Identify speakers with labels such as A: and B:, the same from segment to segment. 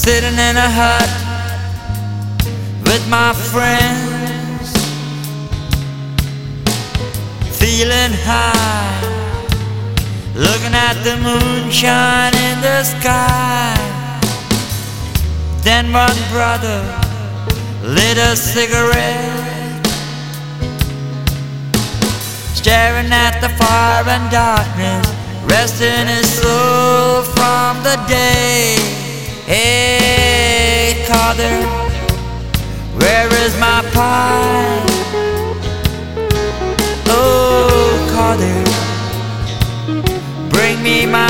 A: Sitting in a hut with my friends, feeling high, looking at the moonshine in the sky. Then one brother lit a cigarette, staring at the fire and darkness, resting his soul from the day. Hey, Carter, where is my pie? Oh, Carter, bring me my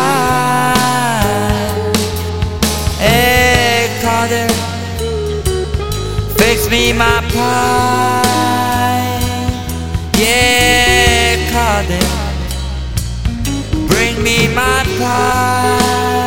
A: pie. Hey, Carter, fix me my pie. Yeah, Carter, bring me my pie.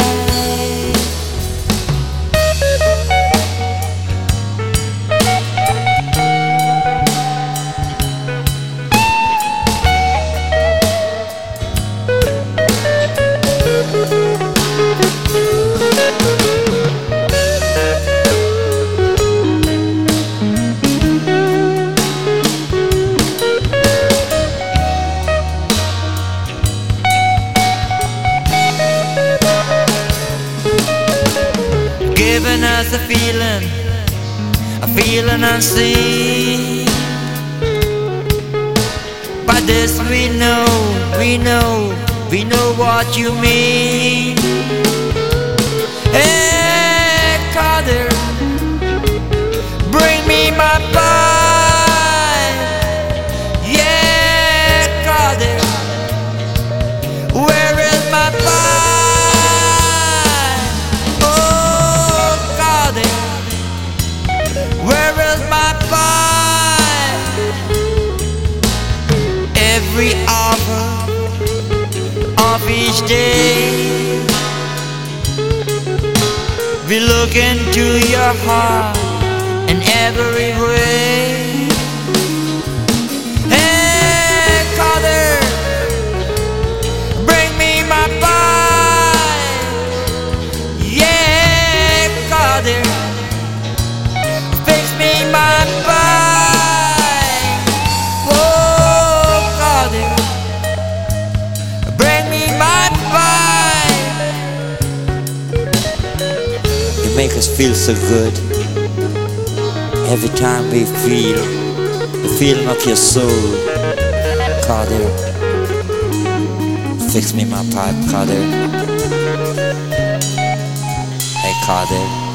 A: Giving us a feeling unseen. By this we know what you mean. Hey, Carter, bring me my pie. Yeah, Carter, where is my pie? Every hour of each day, we look into your heart in every way. Hey, Carter, bring me my pie. Yeah, Carter, fix me my pie. Make us feel so good. Every time we feel the feeling of your soul. Carter, fix me my pipe, Carter. Hey, Carter.